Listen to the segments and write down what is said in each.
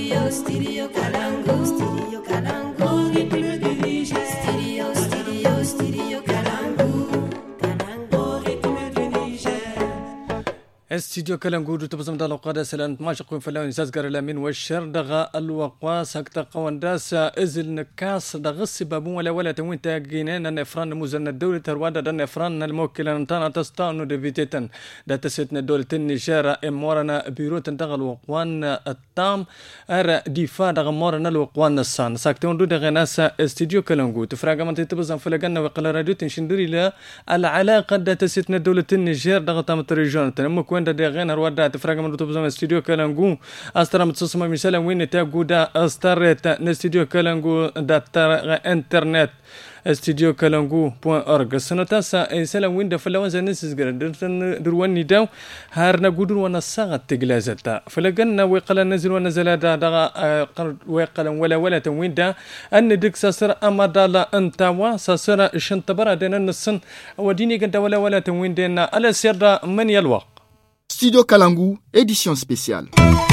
استديو كلام تبصم دالو قادة سلام ما شقون فلاون زازقر الامين والشر دغا الوقواس هكتا قوانداس ازل نكاس دغا السبابون ولا توين تاقينين نفران موزن الدولة تروادا دا نفران الموكلة نتانا تستانو دفيتيتن دا تسيتنا دولة النجارة امورنا بيروت دغا الوقوان التام ارى دفاع دغا مورنا الوقوان السان ساكتون دو دغا ناس استديو كلام تفراغا من تبصم فلاقنا وقال راديو تنشندري لا العلاقة دا تسيتنا دولة النجار دغا تامت ريجون تنمك وين دا غين هروادا تفرق من رتوب زمان استوديو كلانغو استرام تصمم مثلا وين تاغو دا استرت استوديو كلانغو دا انترنت استوديو كلانغو.org سنتاسا سلام وين دا فلوان زنسز درواني داو هارنا غدر وانا صاغت تجلازتا فلقنا ويقال نزل ونزل دا ويقال ولا وين دا ان ديك ساسر امدالا انتوا ساسر شنتبر دنا نسن وديني كنت ولا وين دنا على سير من يلوق Studio Kalangu, édition spéciale.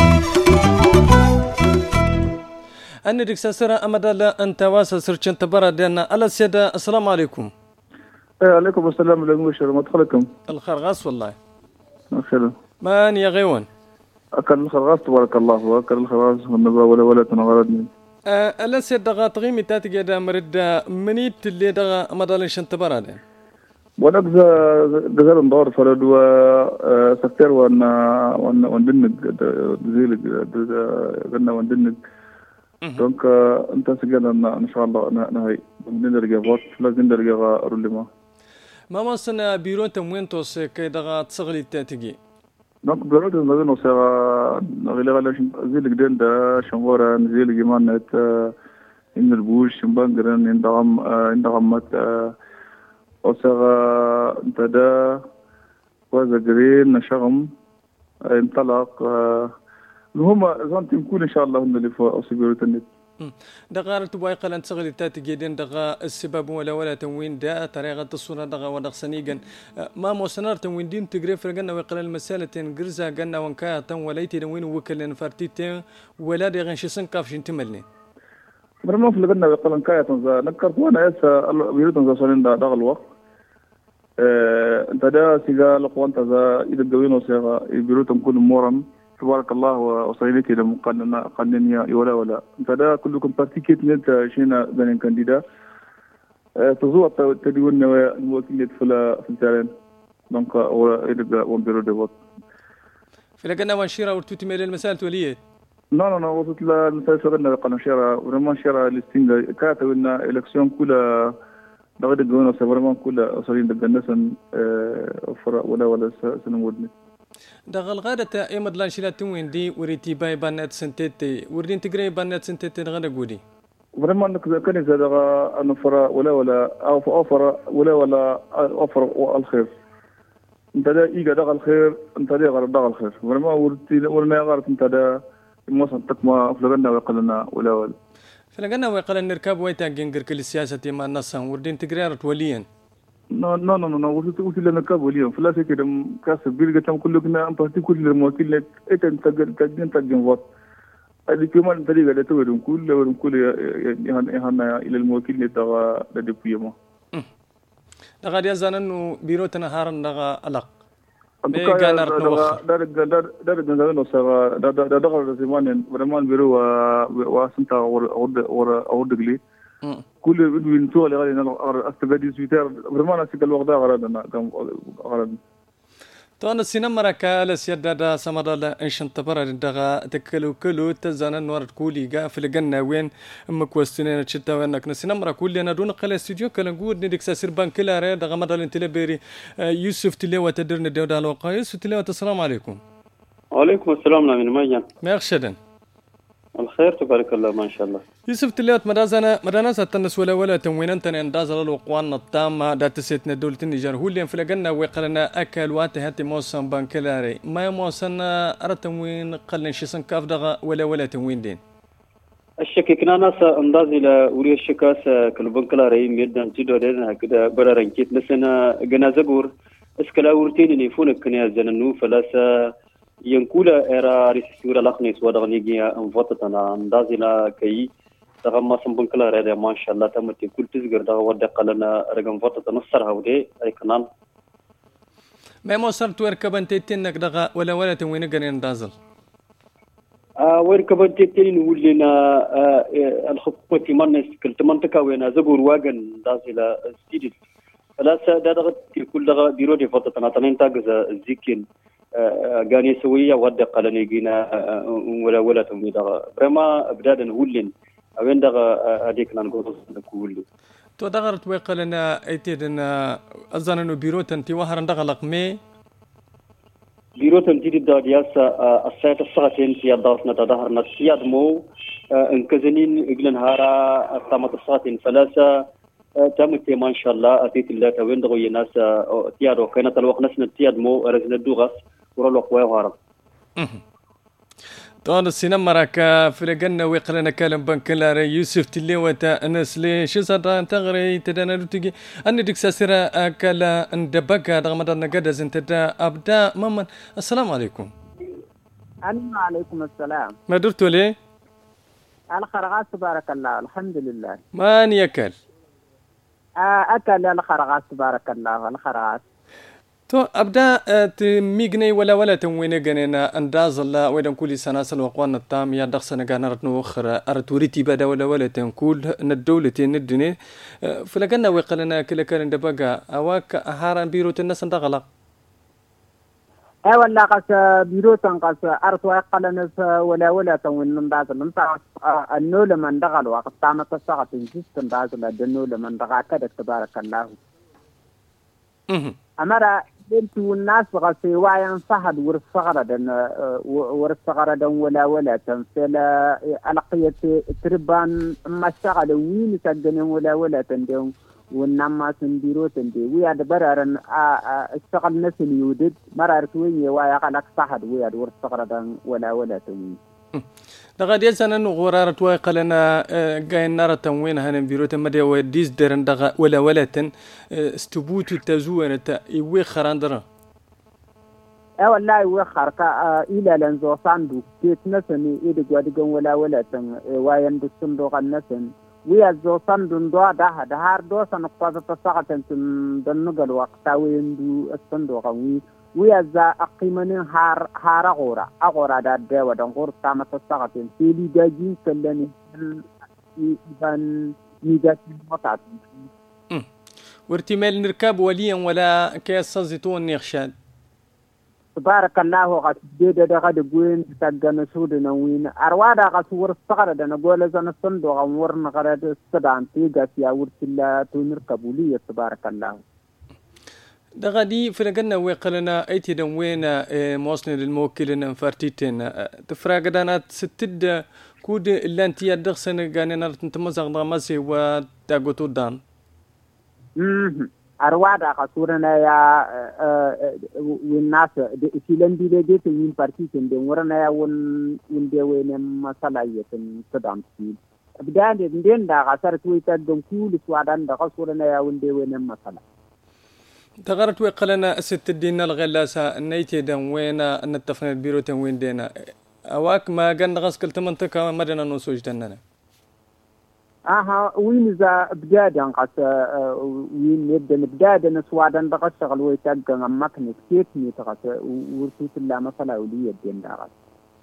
أنا ديك ساسرة أمدالا أنت واسا سرچن تبرا دينا ألا سيادة السلام عليكم. عليكم السلام عليكم وشر مدخلكم. الخرغاس والله. الخير. من يا غيوان؟ أكل الخرغاس تبارك الله وأكل الخرغاس والنبا ولا تنغردني. ألا سيادة غاطغيمي تاتي جدا مرد منيت اللي دغا أمدالا شن تبرا دين. ونبذ جزر ندور فرد وسكتر وندنج زيلك قلنا وندنج دونك انت سجلنا ان شاء الله نهاي ندرجة فوت لازم ندرجة رولما ما وصلنا بيرون تموين توس كي دغا تصغلي تاتيجي دونك بيرون تموين توس غير زيلك دين دا شمورا زيلك جمانة إن البوش شمبانجرن إندغمت وصغى انتدى وزجرين نشغم انطلق هما زانت يكون ان شاء الله هم اللي فوق سيبيرو النت دغار تباي قال انت صغري تاتي جيدين دغا السبب ولا تنوين دا طريقه الصوره دغا ودغسنيغن ما موسنار تنوين دين تجري فرقنا ويقال المساله غرزا قلنا وانكا تن وليتي تنوين وكلن فرتيتين ولا دغن شي سنقاف شي تملني برما في لقنا ويقال انكا تنزا نكرت وانا اسا بيرو تنزا صارين دغ الوقت انت دا سيغا لقوان تزا إذا الجوين وسيغا بيروتهم كل مورم تبارك الله وصيلتي لهم قننيا ولا انت دا كلكم بارتيكيت نت شينا بين كانديدا تزوط تديون الموكلين في التارين دونك إذا وبيرو ديفوت في لقنا وانشيرا ورتوتي ميل المسائل وليه لا وصلت المسائل سغنا قناه شيرا ورما شيرا ليستينغ كاتبنا الكسيون كلها دغد الجوين وسبرمان كل أصلين دقنسن ولا سنمودني دغ الغادة أيمد لان شيلات وين دي وريتي باي بانات سنتيتي وردين تجري بانات سنتيتي دغدا جودي برمان كان إذا دغ أنفرا ولا أوفر ولا أوفر الخير أنت دا إيجا دغ الخير أنت دا غير دغ الخير برمان ورنا غارت أنت دا موسم تكما فلقنا وقلنا ولا فلقنا ويقال ان نركب ويتا جنجر كل السياسه ما نصا وردين تقرير وليا نو وصلت لنا نركب وليا فلا كده كاس بيرجع تم كله كنا ام بارتي كل الموكل ايت تجن فوت ادي كمان طريقه ده تورم كل يهنا الى الموكل دغا دبيما دغا دي زانن بيروتنا هارن دغا الاق دغ زمان برمان بيرو واسنتا اور دغلي كل من طول غادي استبدي سويتر برمان اسك الوقت غردنا كم غرد تونا السينما كالا سيادة سمرالا انشن تبرر دغا تكلو تزانا نور كولي غا في الجنة وين مكوستنين تشتا وينك السينما كولي انا دون قال استوديو كلنقود نديك ساسر بانك لا دغا مدال انتلبيري يوسف تلاوة تدرنا ديودا الوقا يوسف تلاوة السلام عليكم. وعليكم السلام من ماجن مرحبا الخير تبارك الله ما شاء الله. يوسف تليات مدانا ستنس ولا تنوين تن اندازل الوقوان التامة دات سيتنا دولة النيجر هو اللي فلقنا وقالنا اكل وات هاتي موسم بانكلاري ما موسنا ارى تنوين قلنا شي سنكاف دغا ولا تنوين دين الشككنا ناس اندازي لا وري الشكاس كل بانكلاري ميدان تيدو دين هكذا برارنكيت نسنا جنازغور اسكلا ورتيني فونك كنيا زننو فلاسا ينقولا إرا ريسيورا لخنيس ودغنيجي انفوتتنا اندازنا كي دغما سنبن كلا ريدا ما شاء الله تمتي كل تزغر دغ ودق لنا رغم فوتتنا نصر هودي اي كنان ما موصلت وركبن تيتنك دغا ولا وين غنين دازل وركبن تيتني نقول لنا الخطوه منس كنت منطقه وين زبور واغن دازلا ستيدي فلا دغ كل دغ بيرو دي فوتتنا تنين تاغز زيكين غاني سويه ودق لنا جينا ولا تمي دغ برما بدادا نقول وين دغ هذيك نقول نقول تو دغرت ويقلنا ايتيدنا اظن انه بيروت انت وهرن دغلق مي بيروت انت دي دياسا الساعه الساعتين في ضافنا تظهرنا سياد مو انكزنين اجلن هارا تمت الساعتين ثلاثه تمت ما شاء الله اتيت الله وين دغ ناس تيادو كانت الوقت ناس تياد مو رزنا دوغس ورلو قوي هارا طال السينما راك في الجنة ويقرنا كلام بنكلار يوسف تلي وتا أنس لي شو صار تغري تدنا لتجي أني ديك ساسرة كلا ندبكة رغم أن قدز أنت أبدا ماما السلام عليكم. عليكم السلام. ما درتوا ليه؟ الخرغات تبارك الله الحمد لله. ما يأكل؟ أكل الخرغات تبارك الله الخرغات. تو أبدا تميجني ولا تموين جنينا أنداز الله ويدم كل سنة سلوقنا التام يا دخسنا جانرت نوخر أرتوريتي بدا ولا تنقول ندولة ندني فلقنا وقلنا كل كان دبقة أواك هارن بيروت الناس ندغلا ولا قص بيروت قص أرتوا قلنا ولا تموين نداز ننتع النول من دغل وقت تامة الساعة تنجست نداز النول من دغا كده تبارك الله أمرا بنتو الناس غسي وعيان صهد ورصغر دن ولا تنسل ألقية تربان ما شغل وين تجن ولا تندون والنما سنديرو تندي وياد برارن اشتغل نسل يودد مرار توي ويا قلق صهد وياد ورصغر دن ولا تنوين دغا ديال سنة نغورارت ويقلنا جاين نارا تنوين هان بيروت مدى وديز درن دغا ولا تن استبوتو تزوين تا يوي خراندرا والله يوي خاركا إلى لنزو صاندو كيت نسني إيدي قوادقون ولا تن وين دو صندوق النسن ويا زو صاندو ندوا دهار دو سنقفاظة تساقة دن نقل وقتا وين دو الصندوق ويا أقيمن هار أغورا دا ودنغور تامة الساقتين سيلي داجين سلني إبان ميجاتين مطعتين وارتمال نركب وليا ولا كيس زيتون نيخشاد تبارك الله غا ديدا دا غا دغوين تاغنا سودنا وين اروادا غا سور الصغر دا نقول زن صندوق ورن غرد السدان تيغا يا ورتلا تنركبوليه تبارك الله دغدي فلقنا ويقلنا ايتي دموينا موصل للموكلين فارتيتين تفراقدانات ستد كود اللي انت يدخسن قانينا تنتمزغ ضغمسي وتاقوتو دان أروادا قصورنا يا والناس سيلن دي دي تين بارتيتين دي ورنا يا ون دي وين مسالايه تدام سيل بدان دين دا قصر تويتا دون كل سوادان دا قصورنا يا ون دي وين مسالا تغرت ويقلنا ست الدين الغلاسة نيتي دن وين نتفن البيرو وين دينا أواك ما قلنا غسكل تمنطقة مدنا نوسوج دننا وين إذا بدادا قص وين يبدأ بدادا نسوادن بقى شغل ويتاقن مكنك كيتني تقص ورسوت الله مثلا ولي الدين دا قص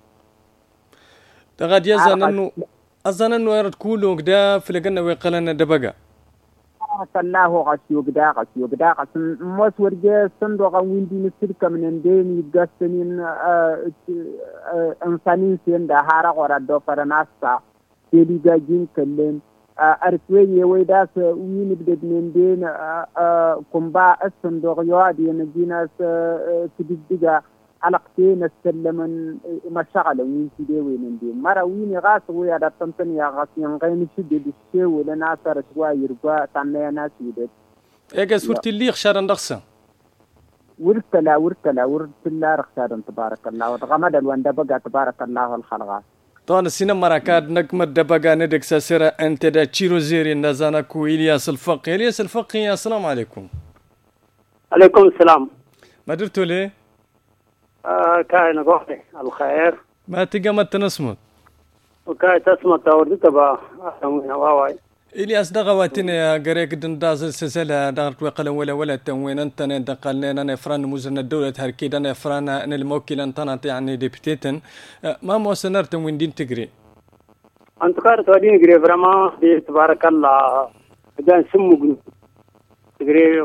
تغاد يزن انه أظن انه يرد كولو قدا فلقنا ويقلنا دبقى الله قصيو قدا قص موس ورجي صندوق وين دي نسرك من اندين يقصنين انسانين سين دا هارا غورا دو فرناسا تيلي جاجين كلين أرسوي ويداس وين بدد من دين كمبا الصندوق يوادي نجينا تدقيقا علاقتين السلمن مشغل وين تدي وين دين مرة وين غاس ويا تنتني يا غاس ينغين شديد الشيء ولا ناصر شوي يربا تانيا ناس يدد إيه صورة اللي خشارن رخصة ورتلا رخصارن تبارك الله وتغمد الوان دبقى تبارك الله الخلقات طبعا السينما راكاد نكمل دبقة ندك ساسرة أنت دا تشيرو زيري نزانكو إلياس الفقي السلام عليكم. عليكم السلام. ما درتوا ليه؟ كاين قوتي الخير ما تقامت تنصمت وكاي تسمى تورد تبا من واواي إلياس دغواتنا يا قريك دنداز السلسلة دغرت وقلا ولا تنوين أنت ندقلنا أنا فران مزن الدولة هركيد أنا فران أنا الموكل أنت يعني ديبتيتن ما موسنر تنوين دين تجري أنت قارت ودين قري فرما تبارك الله جان سمو قري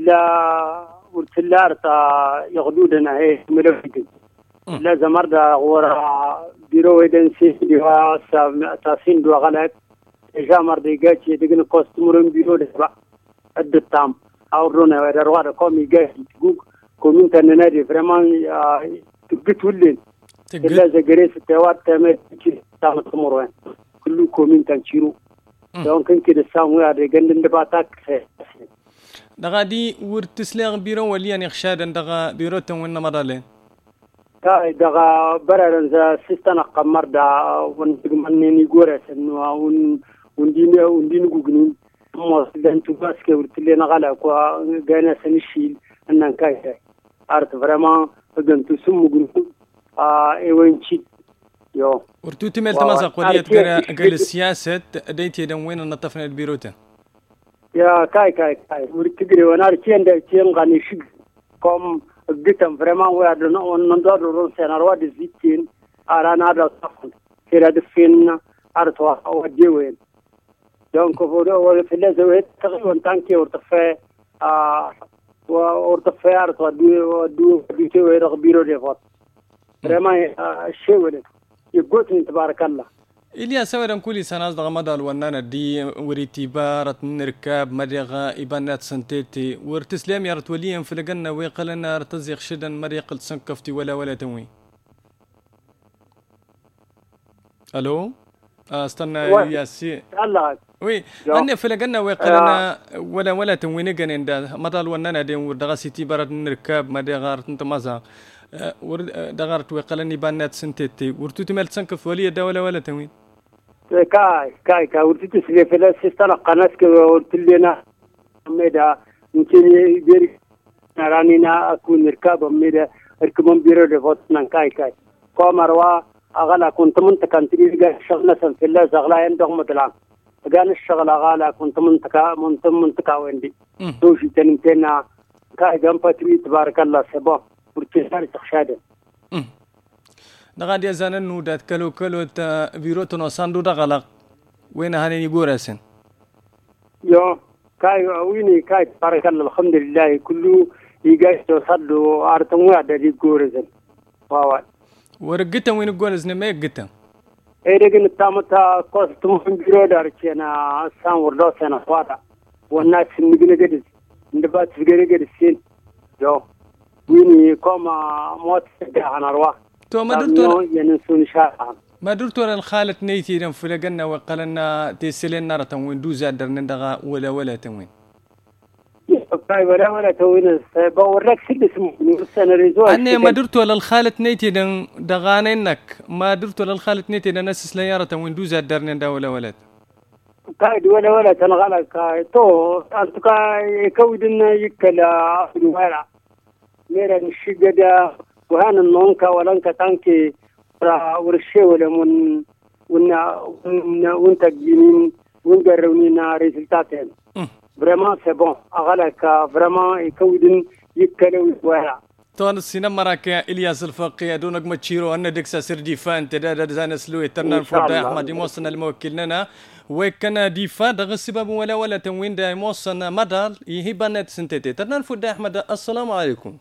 ورتلا رتا يغدودنا هي ملفقين لازم مردا ورا بيرو ويدن سيديها تاسين دو غلط إذا مردا جاتي دقن كوستمرن بيرو دبا الدتام أو رونا ورا كومي جاتي جوج كومين تنادي فرمان تبتولين لازم قري في التوات تمت تام تمرون كله كومين تنشيرو يمكن كده سامو دقن دباتك دغا دي ورتسلاغ بيرو وليان يخشاد دغا بيرو تنوين مرالين دغا برر ذا سيستنا قمر دا ونجمنني غورس انه وندين غوغنين مو دان توباسكي ورتلينا غلا كو غانا سنشيل ان كاي ارت فريمون دنتو سمو اي وينشي يو ورتو تمل تمازق وليت قال السياسه ديتي دن وين نطفنا البيروتا يا كاي ورتجري وانا ركين غاني شي كوم قدام فريمان وادنا ونندور روسنا رواد زيتين ارانا دا صفن كده دفين ارتوا وديوين دونك فورو في لازويت تقريبا تانكي ورتفع ورتفع ارتوا دو ديتوي رغبيرو ديفوت فريمان شيء ولد يقوتني تبارك الله إليا سويرن كل سنة أصدق مدال ونانا دي وريتي بارت نركاب مريغا إبانات سنتيتي ورتسلام يارت وليا في لقنا ويقلنا رتزيق شدا مريقل سنكفتي ولا تنوي ألو استنى ياسي الله وي أنا في لقنا ويقلنا ولا تنوي نقن دا مدال ونانا دي وردغسيتي بارت نركاب مريغا رتنتمازا دغرت وقلني بانات سنتيتي ورتو تمل سنكف ولي دا ولا تنوين كاي ورتو تسلي في السيستم قناتك ورتلينا ميدا يمكن يدير رانينا اكون ركاب ميدا ركبهم بيرو دفوت نان كاي كومروا اغلا كنت منتك تريد شغله في الله زغلا عندهم مدلان كان الشغل اغلا كنت منتك ويندي توشي تنتنا كاي جنبتي تبارك الله سبا ورتسار تخشاده دغا دي زانن نودات كلو تا فيروتو ساندو دغلق وين هاني يغورسن يو كاي ويني كاي تبارك الله الحمد لله كله يجاش تصدو ارتمو عدد يغورسن واو ورقتا وين يغورسن ما يقتا اي رجن تامتا كوستم بيرو داركينا سان وردو سنه فادا والناس نيجي جدس ندبات فيجي جدسين يو ويني كوما موت عن ارواح تو ما درتور الخالة نيتي دم فلقنا وقالنا تسلين نارة وين دوزا درنا ولا تنوين ولا توين بورك سيد اسمه أنا ما درتور الخالة نيتي دغانينك ما درتور الخالة نيتي نسس ليارة وين دوزا درنا ولا كايد ولا تنغلا كاي تو انت كاي كودنا يكلا ولا ميرا الشجدا وهان النونكا ولنكا تانكي ورشي ولا من وانت جينين ونقرونينا ريزلتاتين فريمان سي بون اغلق فريمان يكودن يكلو ولا تون السينما راك الياس الفقيه دونك ما تشيرو ان ديكسا سير فان تدا زان سلوي ترنا فودا احمد موصنا الموكلنا وكان ديفا دغ السبب ولا تنوين دا موصنا مدال يهبانات سنتيتي ترنا فودا احمد السلام عليكم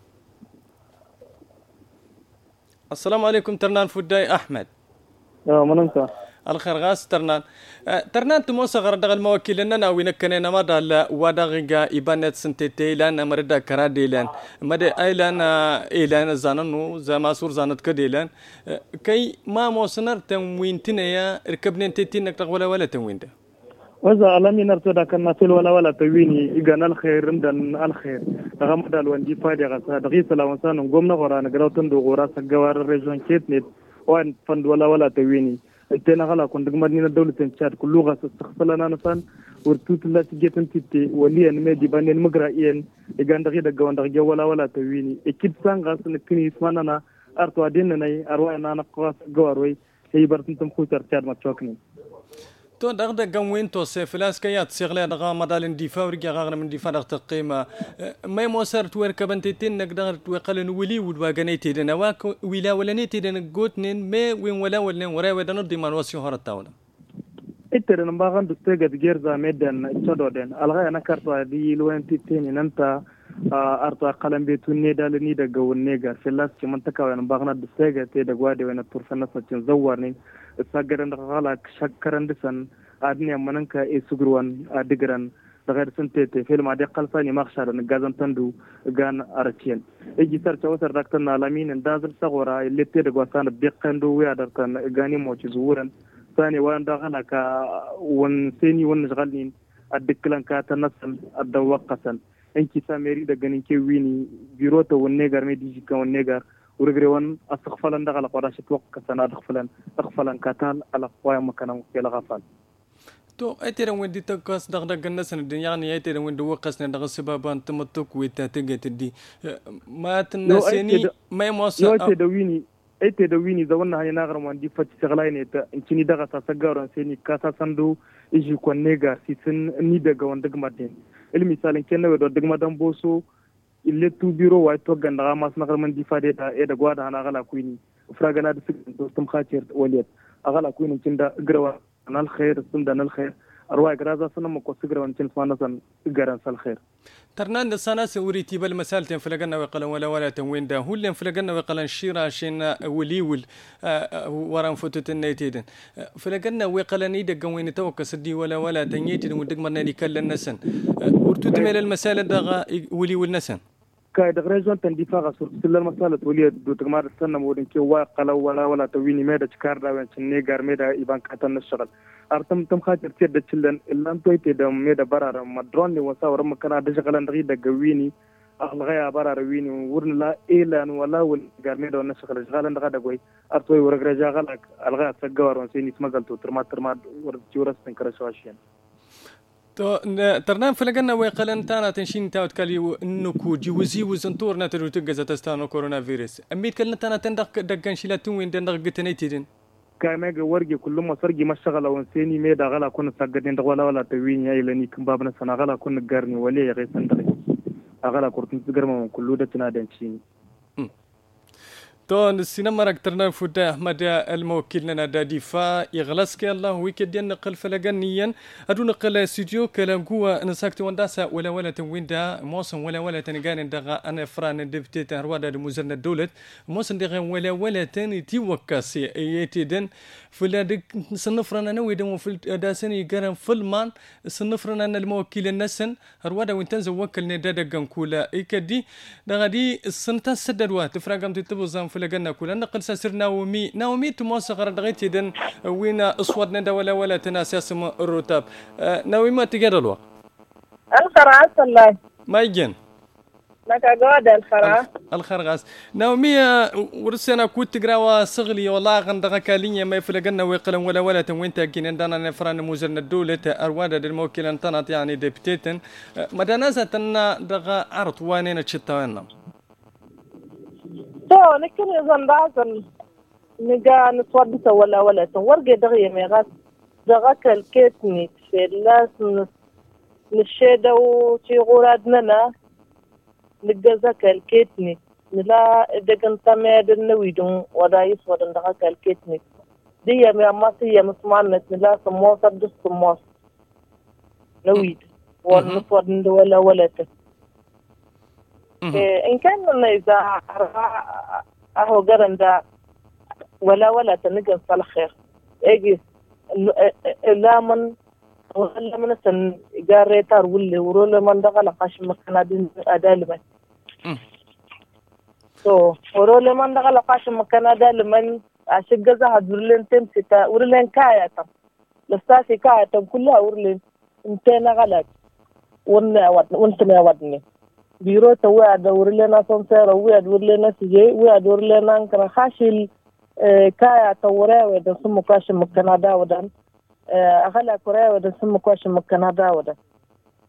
السلام عليكم ترنان فداي أحمد. مننسى. الخير غاس ترنان تموسى غردغ الموكل إننا وينكننا مدى لا ودغيقا إبانات سنتيتي لان مردا كرادي لان مدى إيلان زاننو زما سور زانت كديلان كي ما موسنر تنوين تنيا ركبنين تيتين نكتغ ولا تنوين ده. وإذا علمي نرتدى كان نسل ولا تويني إيجان الخير رمضان الخير غمض الوندي فادي غسا دغيس لوانسان قمنا غرانا قراطن دو غراس الجوار الرجون كيتنيت وان فند ولا تويني انتنا غلا كنت مدينة دولة تشاد كل لغة استخفلنا نفان ورتوت الله تجيت انتي ولي ان ميدي بان المقرائين إيجان دغي دغوان دغي ولا تويني اكيد سان غاس نكني اسمانا أرتوا ديننا أروي أنا نقاس جواروي هي برتنتم خوتر تاد ما تشوكني تو دغدا قوين تو سيفلاس كيات سيغلا دغا مدال اندفاع ورجع غير من اندفاع دغت القيمة ما موسر توركب انت تين نقدر توقل ولي ودواغنيتي دنا واك ولا ولنيتي دنا غوتنين ما وين ولا ولن ورا ودنا ضمان واسيو هرتاونا إتر نبغى ندستيجا جيرزا ميدان تشودن ألغا أنا كارتوا دي لوين تيتيني ننتا أرتوا قلم بيتون نيدا لنيدا جو النيجر في اللاس كمان تكاوي نبغى ندستيجا تيدا قوادي وين التورفنا ساتين زوارني الساجرن غالك شكرن دسن أدنى مننكا إسقروان أدقرن غير سنتي فيلم عادي قلصاني مخشر نجازن تندو جان أرتين يجي سرت وتر دكتورنا لامين اندازل صغورا اللي تيدا قوسان بيقندو ويادرتن جاني موجي زورن ثاني وان دغلك ون سيني ون شغالين الدكلان كاتنسل الدوقسن انكي سامري دغنين كي ويني بيروتو والنيجر ميديجي كون نيجر ورغريون استغفلن دغلا قراش توقسن اغفلن كاتال على قوايا مكان كيلا غفال تو ايتر وين دي تقص دغدغ الناس يعني ايتر وين دو وقسنا دغ سبابان تمتك ويتا تجت دي ما تنسيني ما موصل يوتي دويني ايتي دويني زونا هاي ناغر وان دي فتش شغلاين انتي دغا ساسغارون سيني كاسا ساندو يجي كون نيغار سيسن ني دغا وان دغماتين المثال كن ودو دغمادان بوسو اللي تو بيرو واي توغان دغا ماس ناغر من دي فاديتا اي دغوادا انا غلا كويني فراغنا دسك تم خاطر وليت اغلا كويني كندا غروا انا الخير سندنا الخير أرواح جرازة سنة مقصقرة ونشين فانسان جران سالخير. ترنان السنة سوريتي بالمسألة تنفلقنا وقلن ولا تنوين ده هو اللي انفلقنا وقلن شيرا شين وليول وران فتوت النيتيدن فلقنا وقلن يدق وين توكس دي ولا تنيتيدن ودق مرنا يكل النسن ورتوت ميل المسألة ده وليول نسن. كايد غريزون تندفاع صور كل المسألة ولي دو تجمع السنة مودين كي واقلا ولا تويني ميدا تكاردا وين شنيجار ميدا يبان كاتن الشغل أرتم تم خاطر تيد تشلن إلا أنتوا تيدم ميدا برا مدرون لي وصور مكان هذا شغلان ريدا جويني أغلى برا رويني ورن لا إيلان ولا والجار ميدا ونشغل شغلان غدا قوي أرتوي ورجع غلق ألغى سجار ونسيني سمعتوا ترمات ورجورس تنكرشواشين تو ترنام فلقنا ويقلن تانا تنشين تاوت كاليو نكو جوزي وزنتورنا ترو تجزا تستانو كورونا فيروس أميت كلنا تانا تندق دقن شيلاتون وين تندق قتنيتين كاميجا ورجي كل ما صرجي ما شغله ونسيني ميدا غلا كون سجدين ولا تويني هاي لاني كم بابنا سنة غلا كون جارني وليه غير سندري غلا كورتن تجرم كله ده تنادين شيء تو السينما ركترنا فودا أحمد الموكل لنا دفاع يغلسك الله ويكدي نقل فلقنيا أدو نقل استوديو كلام جوا نساكت ونداسة ولا تنوين دا موسم ولا تنجان دغا أنا فران دبتة هروادا المزن الدولة موسم دغا ولا تاني توكاسي يتدن فلا سنفرنا نوي دم في داسن يقرن فلمان سنفرنا الموكل النسن هروادا وينتنز وكلنا دغا كولا يكدي دغا دي السنتان سددوا تفرقم تتبوزان فلقنا كلنا نقل سر ناومي تموسى غير دغيتي دن وين اصواتنا دا ولا تناس اسم الرتاب ناوي ما تقدر الوقت الخراس الله ما يجن لك اقعد الخرغاس ناومي ورسنا كنت تقراوا صغلي والله غندغا كالينيا ما يفلقنا ويقلن ولا تنوين تاكين دانا نفران موزن الدولة ارواد الموكل انتنت يعني ديبتيتن مدانازة تنا دغا عرض وانين تشتاونا تو لكن إذا بعض نجا نتوضى ولا تورجع دغيا ميغات دغاك الكتني في الناس نشيدا وتيغورادنا نجازك الكتني نلا دقن تماد النويدون ورايس ودن دغاك الكتني دي يا ماسية مسمانة نلا سموسة دس سموس نويد ونتوضى ولا إن كان إذا أهو قرن دا ولا تنقل صالح خير إيجي لا من سن جاريتار واللي ورول من دخل قاش مكان أدالمن ورول من دخل قاش مكان أدالمن عشان جزها ورلين تمسك ورلين كاية لستاسي كاية كلها ورلين انتنا غلط وانتنا ودني بيرو توعد دور لنا سنسر ويا دور لنا سجى ويا دور لنا كنا خاشل كايا تورا وده سمو كاش مكندا ودان أخلا كورا وده سمو كاش مكندا ودان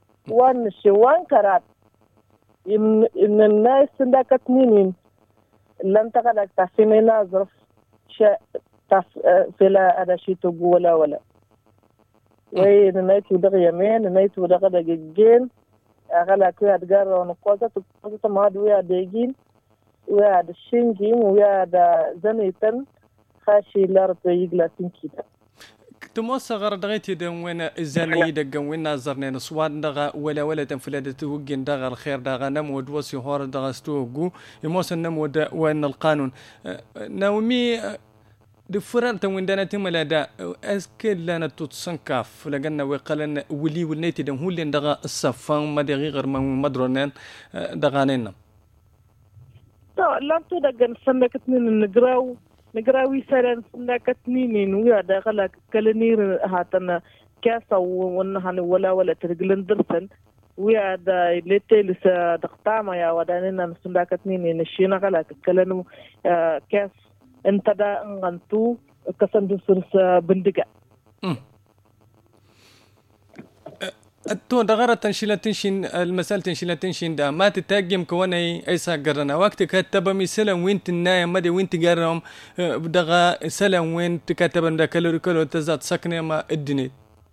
وان شوان كرات إن الناس عندك تنين لن تغلق تحسيننا ظرف شاء فلا هذا شيء تقول ولا وين نايتو دغ يمين نايتو دغ دجين أغلى كي أتجار ونقطة تقطة ما دوي أديجين ويا الشينجين ويا زنيتن خاشي لارب يجلا تنكيدا تمو صغر دغيتي دن وين الزاني دغن وين نظرنا نسوان دغا ولا تنفلادته وجين دغ الخير دغ نمود وسي هور دغستوغو يموس نمود وين القانون نومي دفرنت وين دنا تملادا اسكل لنا تتصنكاف لقنا وقالن ولي ولنيتي دن هو اللي دغ الصفان ما دغي غير مدرنان دغانينا لا تدغن سمكتني نقراوي سلام سناكتنينين ويا داخلك كلنير هاتنا كاسة ونهان ولا ترجلن درسن ويا دا ليتي لسا دقطامة يا ودانينا سناكتنينين الشينا غلك كلنو كاس انت دا انغنتو كسندو سرس بندقة تو دغرة تنشين المسألة تنشين دا ما تتاجم كوني أي ساقرنا وقت كتب مثلا وين تنايا مدي وين تجارهم دغا سلام وين تكتب دا كلو تزات سكنة ما الدنيا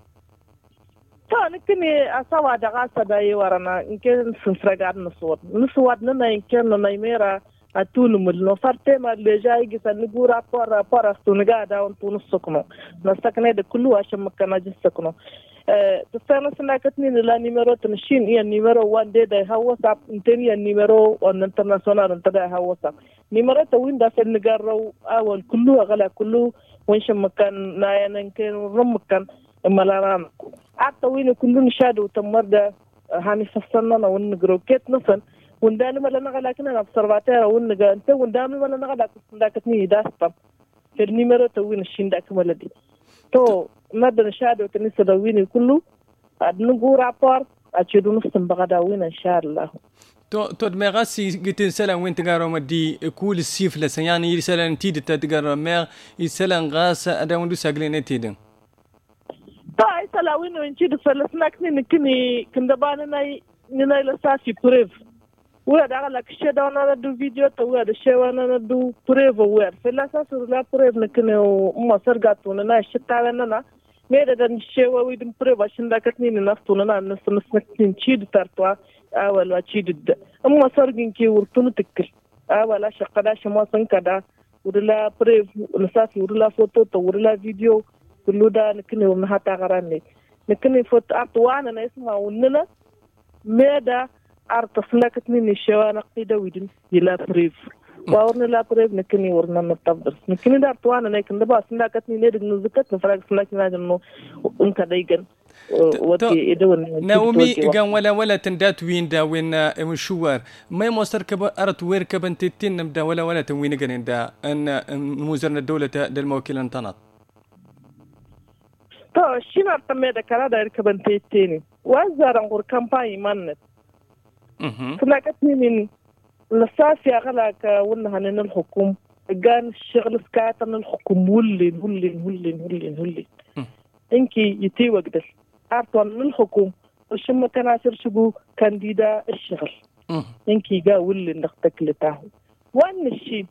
تو نكني أسوا دغا سداي ورنا يمكن سنفرقات نصوات ننا يمكن نايميرا أتون ملنا فرتما اللي جاي جسنا نجورا بارا استونجا دا ونتون السكنة نسكنة ده كله عشان مكان جس سكنة تستانا سناكتني نلا نيميرو تنشين إيا نيميرو وان دي دا هوساب انتني النيميرو وان انترناسيونال انتدا هوساب نيميرو توين دا سنجارو أول كله أغلى كله وينش مكان نايا نكين رم مكان ملارام أتوين كله نشادو تمرد هاني فصلنا ونجرو كيت نفن ونداني ولا نغلا كنا نبصرباتها ونجا انت ونداني ولا نغلا سناكتني داسطم في النيميرو توين الشين داك ملدي تو مدن شادو تنسى دويني كله نقول رابور أشيدو نصم بغداوين إن شاء الله تو دماغاسي قلت سلام وين تقارو مدي كل السيف لسان يعني يسألن تيد تقارو ماغ يسألن غاس أداون دو ساقلين تيدن تو أي سلاوين وين تيد فلسناكني نكني كندبانا ناي لساسي بريف وهذا على كشيء ده أنا ندو فيديو توه هذا شيء أنا ندو بريف وير فلا ساس ولا بريف نكنه ما سرقاتونا ناش تعلنا ماذا ده الشيء ويدم بريف عشان ده كتني نفسنا نسمع شيء ترتوا أول شيء ده أما سرقين كي ورتون تكل أول شيء قداش ما سنكدا ولا بريف نساس ولا فوتو ولا فيديو كله ده نكنه ونهاتا غراني نكنه فوت أطوانا نسمع وننا ماذا أرتصناكتني نشوا نقيدا ويدن يلا بريف وورنا لا بريف نكني ورنا نتفضل نكني دار طوانا نيكن دبا سناكتني نيرد نزكت نفرق سناكتني ناجنو انك دايقن ودي إدون ناومي قان ولا تندات وين دا وين مشوار ما يموستر أرت وير كبن تتين نبدا ولا تنوين قان دا أن موزرنا الدولة للموكل انتنط تو شينا تميدا كلا دا كبن تتيني وازارن غور كامباني مانت سناكتني من لساسي أغلاك ونهن الحكوم كان الشغل سكاتن الحكوم ولين إنكي يتي وقدس أرطان الحكوم وشما كان عشر شبو كانديدا الشغل إنكي جا ولين نختك لتاهو وان الشيء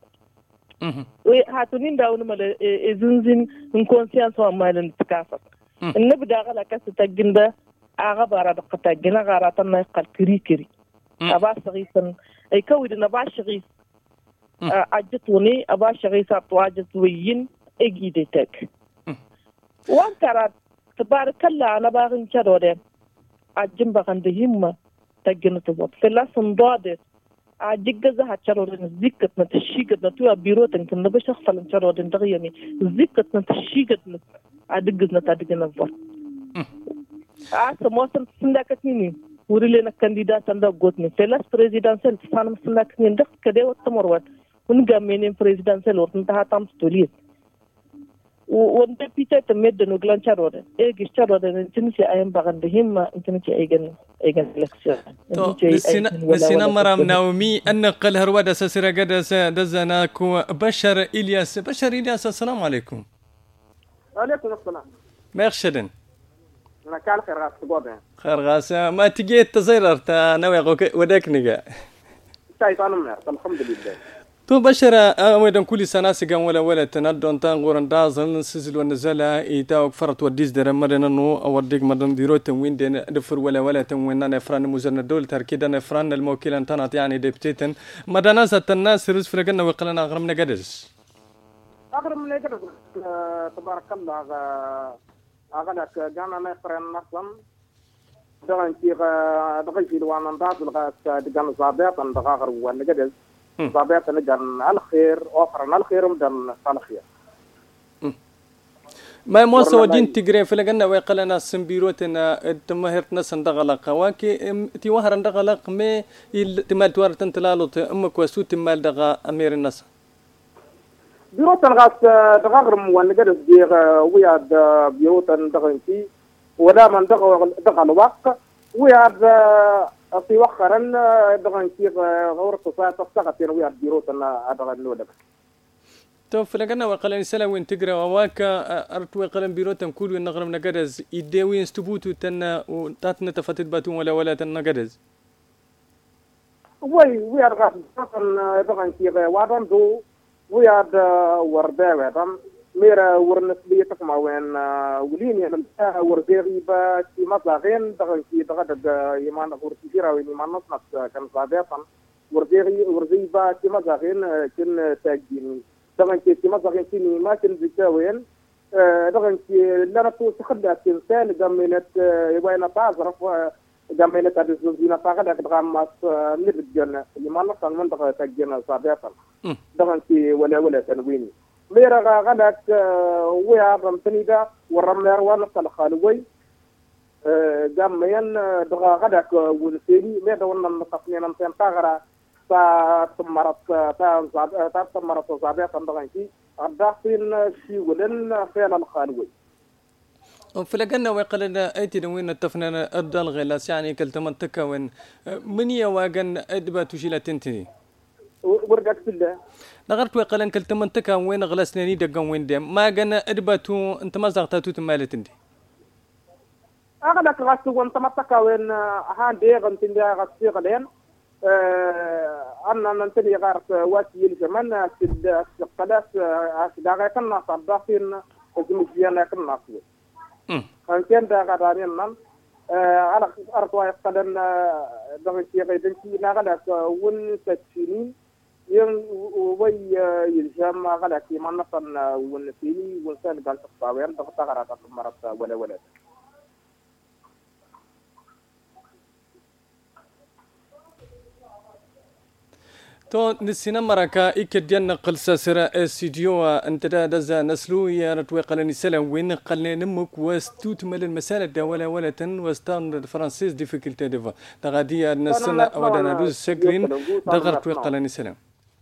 هاتونين داون مال إزنزين نكونسيانس ومالن تكافر النبدا غلاك ستجندا أغبارا دقتاجنا غاراتنا يقال كري أبا شغيسن أي كود نبا شغيس أجتوني أبا شغيس أبواجت وين أجيدتك وانكرات تبارك الله أنا باغن شرودين أجن باغن دهيمة تجنا تبوت فلا صندادة أجيجزها شرودين زكتنا تشيكتنا توي بيروتن كنا بشخص فلان شرودين دغياني زكتنا تشيكتنا أدجزنا تدجنا فور موسم سندكتني وريلنا كانديدات عند غوتني فلاس بريزيدنسيال فانم سندكني ندخ كده وتمرود ونغامين بريزيدنسيال ورنتها تام ستوري وانت بيتا تمد نغلان شارود ايغ شارود انتنسي ايام باغندهم انتنسي ايغن لكسيون نسينا مرام ناومي ان قال هرودا سسرا قد دزناكو بشر الياس السلام عليكم. وعليكم السلام. مرشدن أنا كان خير غاس تقوله. خير غاس ما تجيت تصير تا نوي وداك نجا. شايف أنا منه الحمد لله. تو بشرة أويدن كل سنة سجن ولا تندون تانغورن دازن سزل ونزلا إيتا وفرت وديز در مرنا نو أوديك مدن ديروت وين دين دفر ولا تنوين نفران مزن الدول تركيدا نفران الموكل أنتنات يعني دبتيتن مدنا زت الناس رز فرقنا وقلنا أغرمنا قدس أغرمنا قدس تبارك الله أغلق جانا نفران نصلا دغن كي دغن في الوان نداز لغا دغن صابات دغاغر ولا قدس صابات نجن الخير أوفرنا الخير مدن الخير ما موسى ودين تجري في لجنة ويقلنا سمبيروتنا تمهرتنا سندغلق واكي تيوهر ندغلق ما تمال توار تنتلالو أمك وسوت تمال دغا أمير الناس بيروتن غاس دغاغر ولا قدس ديغ وياد بيوتن دغن كي ولا من دغل وقت وياد في وخرا دغن كيف غورت صايت تسقط ويا بيروتنا دغن نودك تو فلقنا وقلن سلا وين تقرا واكا ارت وقلن بيروتن كل وين نغرم نقدز يدوي استبوتو تنا وتاتنا تفتت باتون ولا تنقدز وي ارغاس دغن كيف وادن دو ويا وردا ودم ميرا ورنسبية تسمع وين ولين يعني ورزيغي با كي مصاغين دغن كي دغد يمان ورتيرا وين يمان نصنص كان صادقا ورزيغي با كي مصاغين كن تاجين دغن كي مصاغين كي ما كن زكاوين دغن كي لا نتو تخدع كنسان جمينة يبين تعرف جمينة تدزوزينا فقد دغم نرجن يمان نصن من دغ تاجين صادقا دغن كي ولا تنويني ميرا غدك ويا رمتنيدا ورمير وانا الخالوي جامين دغا غدك ونسيني ميدا وانا مصفنين انتين تاغرا تا تمرت صابيات اندغانكي الداخلين شي ولن فعل الخالوي فلقنا ويقلنا ايتي وين التفنان ادى الغلاس يعني كالتمنتكا وين منيا واجن ادبا تشيلا تنتني ورقك بالله نغرت وقلن كلت منتكا وين غلسناني دقن وين ديم ما قنا ادباتو انت ما زغتاتو تمالت انت اغلق غسو وانت منتكا وين هان دي غنتندي غسي غلين انا ننتني غارت واسي الجمن سد قلاس داغا كنا صدافين وزمجيانا كنا ناقص ان كان دا غادارين نان على ارتوا يقدن دغ سي غيدنتي نغلق ون تشيني ين وي يلزم غلق ما نصن ونسيني ونسال قال تصاوير تغرات مرات ولا تو نسينا مركا إكديان قلسا سرا استديو أنت دازا نسلو يا رتوي قلني سلام وين قلنا نمك واستوت مال المسألة دا ولا تن واستان الفرنسيس ديفيكولتي ديفا تغادي نسنا ودنا دوز سكرين دغر توي قلني سلام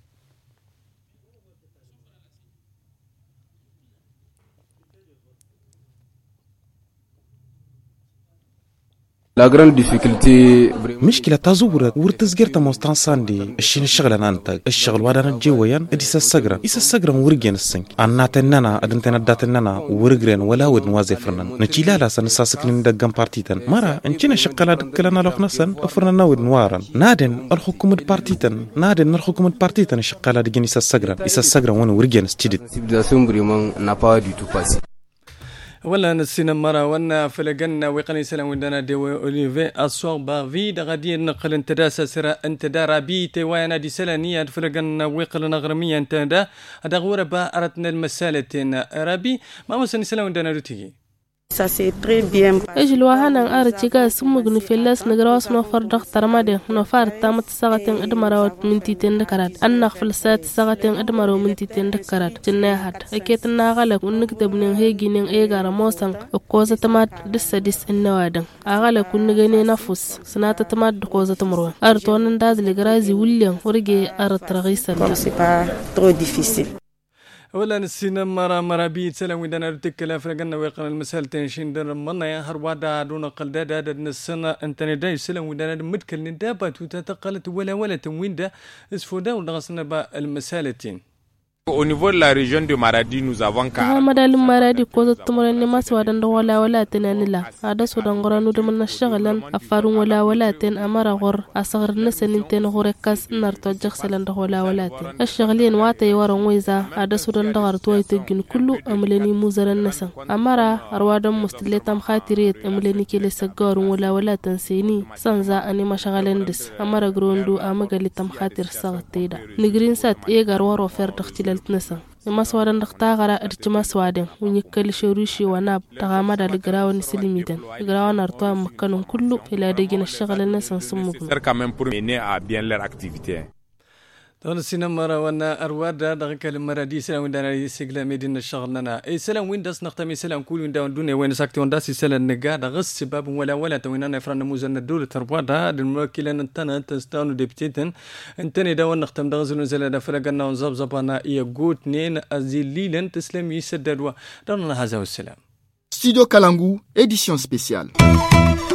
La grande difficulté مشكلة تزورت ورتزجرت موستان ساندي الشين الشغل أنت الشغل وادنا جويان إديس السجرة ورجين السنك أنا تننا أدنتنا داتنا ورجين ولا ود نوازفرنا نجيلا لا سنساسك ندقم بارتيتن مرة إننا شقلا دكلنا لو نسن أفرنا نود نوارا نادن الحكومة بارتيتن شقلا دجين السجرة وين ورجين استجدت civilisation vraiment n'a pas du tout passé. ولا نسينا مرة وانا فلقنا ويقني سلام ودنا ديوي أوليفي الصوغ في دغادي نقل انتداسة سرا انتدا رابيتي وانا دي سلانية فلقنا ويقل نغرمية انتدا هذا غورة با أردنا المسالة رابي ما مسني سلام ودنا روتيجي Ça c'est très bien. اجل وهانا ارتيغا سمغني فيلاس نغراس نوفر دختر ماده نوفر تامت ساغتين ادمراوت منتي تندكرات انخ فلسات ساغتين ادمرو منتي تندكرات تنهات اكيتنا غلق ونكتب نين هيغي نين ايغار موسان اكوزا تمات دس النوادن اغلق كنغني نفس سنات تمات دكوزا تمرو ارتون نداز لغرازي وليان ورغي ارترغيسا C'est pas trop difficile. ولا نسينا مرة بيت سلام ودنا رتكلا فرقنا ويقنا المسألة تنشين در منا يا هروادا دون قلدا نسنا انت نداي سلام ودنا مدكل ندابات وتتقلت ولا تموين دا اسفو دا ونغسنا با المسالتين Au niveau de la région de Maradi, nous avons madal Maradi ko tumore ne mas wadan wala tenanila ada sudan goranu de man shagalan afarun wala ten amara gor asgar nasanin ten gore kas narto jaxsalan wala ten ashgalin wata yaran wayza ada sudan dagar to tegin kullu amleni muzaran nasan amara arwadan mustiletam khatiriyat amleni kele sagarun wala ten seni sanza ani mashagalan dis amara grondu amagalitam khatir sagtida nigrin sat e garwaro fer takhtilal nasan maswadan dakhtagara irtimaswaden unyikal shorushi wanab tagamada ligrawan silimidan ligrawan arto makkanun kullu ila degina shagalan nasan sumugna quand même pour mener à bien leur activité. دون السينما وانا ارواد دغك المرادي سلام وين سيغلا مدينه شغلنا اي سلام وين داس نختمي سلام كل وين دون وين ساكتي وين داس سلام نغا دغس سباب ولا توين انا فرن موزن الدوله تربودا الموكل انت تستانو ديبتيتن انتني دا نختم دغز نزل دا فرقنا ونزبزبنا اي غوت نين ازيلين تسلم يسددوا دون هذا والسلام. Studio Kalangu, édition spéciale.